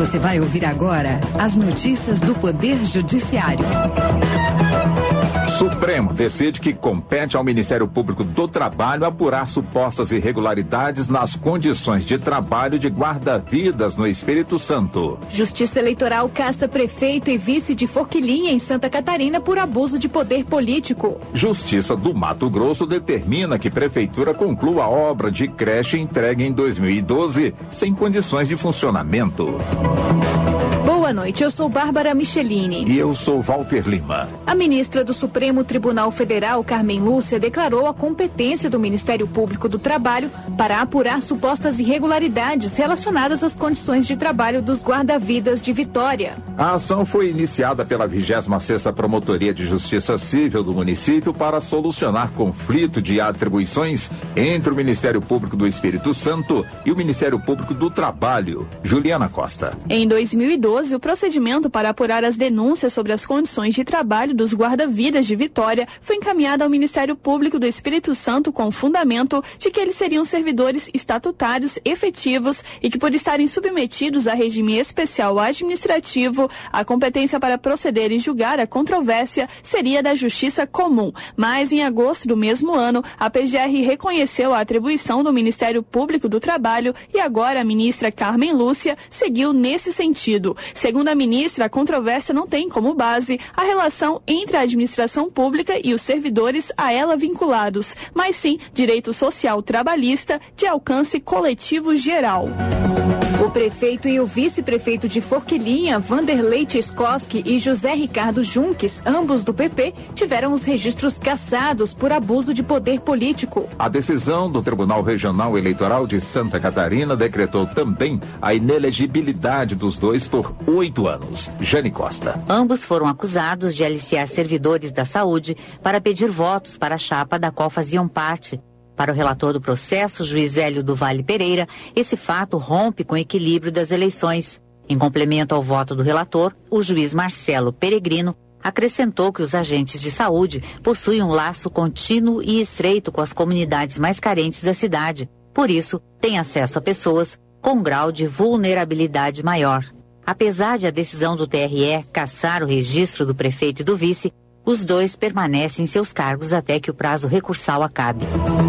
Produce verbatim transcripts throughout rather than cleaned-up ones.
Você vai ouvir agora as notícias do Poder Judiciário. Supremo decide que compete ao Ministério Público do Trabalho apurar supostas irregularidades nas condições de trabalho de guarda-vidas no Espírito Santo. Justiça Eleitoral caça prefeito e vice de Forquilinha em Santa Catarina por abuso de poder político. Justiça do Mato Grosso determina que Prefeitura conclua a obra de creche entregue em dois mil e doze sem condições de funcionamento. Boa noite, eu sou Bárbara Michelini. E eu sou Walter Lima. A ministra do Supremo Tribunal Federal, Carmen Lúcia, declarou a competência do Ministério Público do Trabalho para apurar supostas irregularidades relacionadas às condições de trabalho dos guarda-vidas de Vitória. A ação foi iniciada pela vigésima sexta Promotoria de Justiça Civil do município para solucionar conflito de atribuições entre o Ministério Público do Espírito Santo e o Ministério Público do Trabalho. Juliana Costa. Em dois mil e doze, o procedimento para apurar as denúncias sobre as condições de trabalho dos guarda-vidas de Vitória foi encaminhado ao Ministério Público do Espírito Santo com o fundamento de que eles seriam servidores estatutários efetivos e que, por estarem submetidos a regime especial administrativo, a competência para proceder e julgar a controvérsia seria da Justiça Comum. Mas, em agosto do mesmo ano, a P G R reconheceu a atribuição do Ministério Público do Trabalho e agora a ministra Carmen Lúcia seguiu nesse sentido. Segundo a ministra, a controvérsia não tem como base a relação entre a administração pública e os servidores a ela vinculados, mas sim direito social trabalhista de alcance coletivo geral. O prefeito e o vice-prefeito de Forquilinha, Vanderlei Tchaikovsky e José Ricardo Junques, ambos do P P, tiveram os registros cassados por abuso de poder político. A decisão do Tribunal Regional Eleitoral de Santa Catarina decretou também a inelegibilidade dos dois por oito anos. Jane Costa. Ambos foram acusados de aliciar servidores da saúde para pedir votos para a chapa da qual faziam parte. Para o relator do processo, juiz Hélio do Vale Pereira, esse fato rompe com o equilíbrio das eleições. Em complemento ao voto do relator, o juiz Marcelo Peregrino acrescentou que os agentes de saúde possuem um laço contínuo e estreito com as comunidades mais carentes da cidade. Por isso, têm acesso a pessoas com um grau de vulnerabilidade maior. Apesar de a decisão do T R E cassar o registro do prefeito e do vice, os dois permanecem em seus cargos até que o prazo recursal acabe.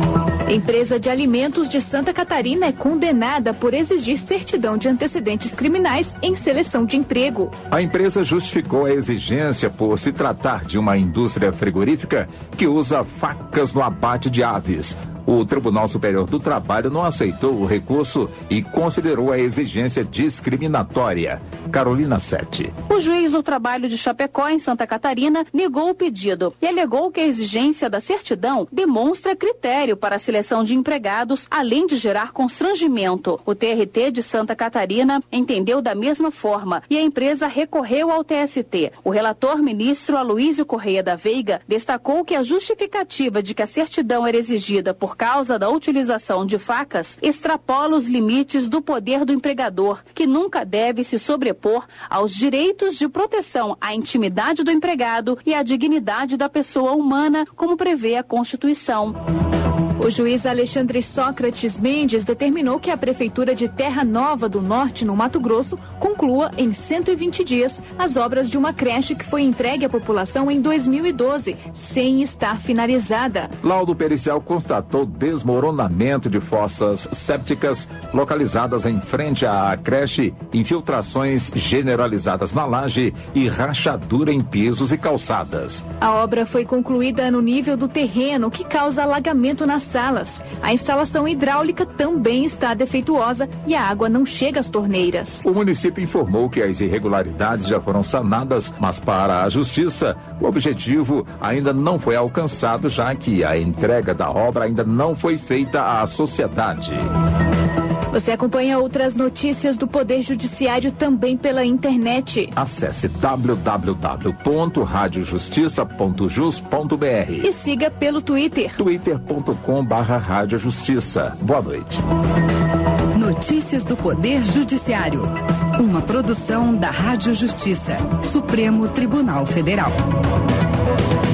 Empresa de alimentos de Santa Catarina é condenada por exigir certidão de antecedentes criminais em seleção de emprego. A empresa justificou a exigência por se tratar de uma indústria frigorífica que usa facas no abate de aves. O Tribunal Superior do Trabalho não aceitou o recurso e considerou a exigência discriminatória. Carolina Sete. O juiz do trabalho de Chapecó, em Santa Catarina, negou o pedido e alegou que a exigência da certidão demonstra critério para a seleção de empregados, além de gerar constrangimento. O T R T de Santa Catarina entendeu da mesma forma e a empresa recorreu ao T S T. O relator ministro Aloísio Correia da Veiga destacou que a justificativa de que a certidão era exigida por causa da utilização de facas extrapola os limites do poder do empregador, que nunca deve se sobrepor aos direitos de proteção à intimidade do empregado e à dignidade da pessoa humana, como prevê a Constituição. O juiz Alexandre Sócrates Mendes determinou que a Prefeitura de Terra Nova do Norte, no Mato Grosso, conclua em cento e vinte dias as obras de uma creche que foi entregue à população em dois mil e doze, sem estar finalizada. Laudo pericial constatou desmoronamento de fossas sépticas localizadas em frente à creche, infiltrações generalizadas na laje e rachadura em pisos e calçadas. A obra foi concluída no nível do terreno, que causa alagamento nas salas. A instalação hidráulica também está defeituosa e a água não chega às torneiras. O município informou que as irregularidades já foram sanadas, mas para a Justiça, o objetivo ainda não foi alcançado, já que a entrega da obra ainda não foi feita à sociedade. Você acompanha outras notícias do Poder Judiciário também pela internet. Acesse w w w ponto rádio justiça ponto jus ponto b r e siga pelo Twitter. twitter ponto com barra rádio justiça. Boa noite. Notícias do Poder Judiciário. Uma produção da Rádio Justiça, Supremo Tribunal Federal.